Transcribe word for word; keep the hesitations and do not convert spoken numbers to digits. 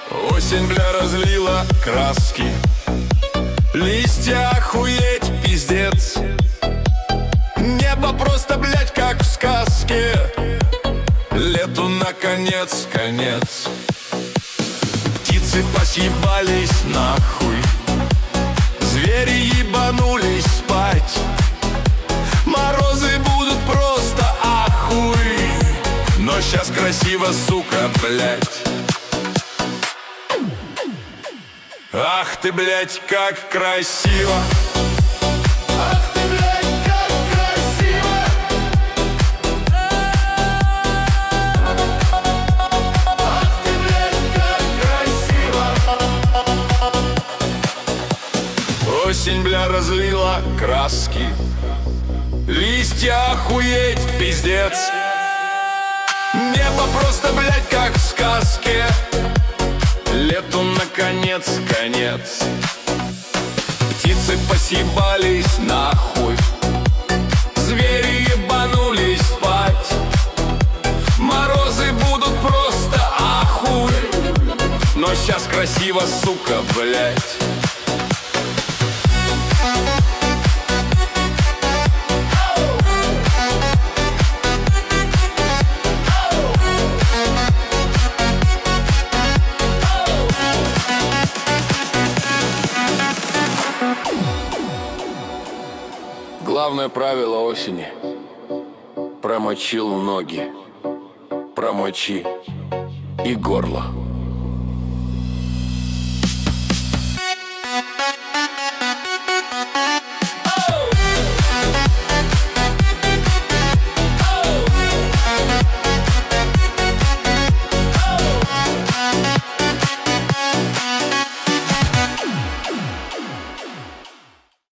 Осень, бля, разлила краски, листья охуеть, пиздец. Небо просто, блядь, как в сказке. Лету наконец, конец. Птицы посъебались нахуй, звери ебанулись спать. Морозы будут просто ахуй, но щас красиво, сука, блядь. Ах ты, блядь, как красиво! Ах ты, блядь, как красиво! Ах ты, блядь, как красиво! Осень, бля, разлила краски, листья охуеть, пиздец. Небо просто, блядь, как в сказке. Лету наконец, конец. Птицы посъебались нахуй, звери ебанулись спать. Морозы будут просто ахуй, но щас красиво, сука, блядь. Главное правило осени: промочил ноги, промочи и горло.